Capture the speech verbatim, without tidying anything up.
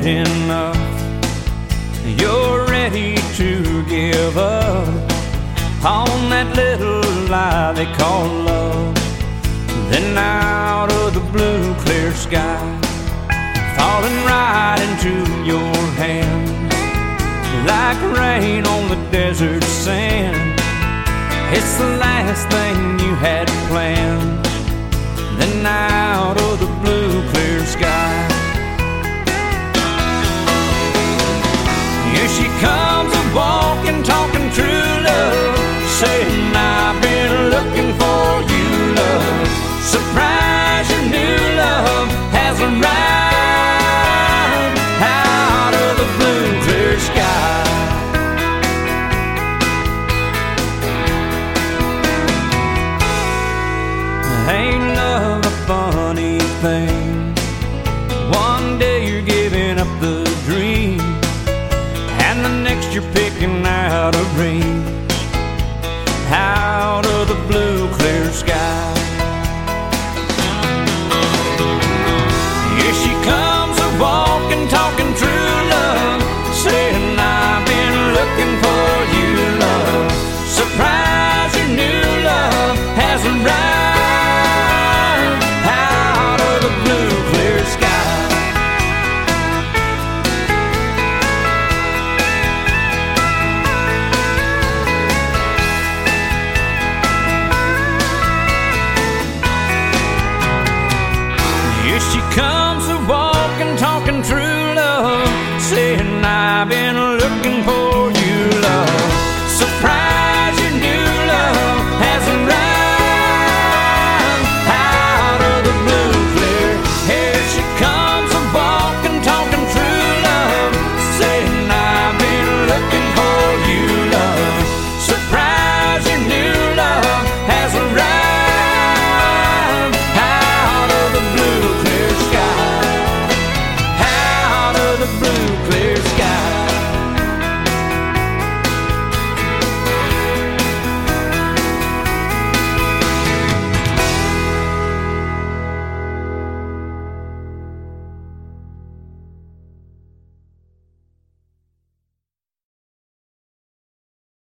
had enough. You're ready to give up on that little lie they call love. Then out of the blue clear sky, falling right into your hand, like rain on the desert sand. It's the last thing you had planned. Then out of the blue clear sky, here she comes a-walking, talking true love, saying I've been looking for you, love. Surprise, your new love has arrived out of the blue clear sky. Ain't love a funny thing? One day you're giving up the dream, and the next you're picking out a ring out of the blue clear sky. Here she comes a-walking, talking true love, saying I've been looking for you, love. Surprise, your new love has arrived out of the blue clear sky. Here she comes a-walking,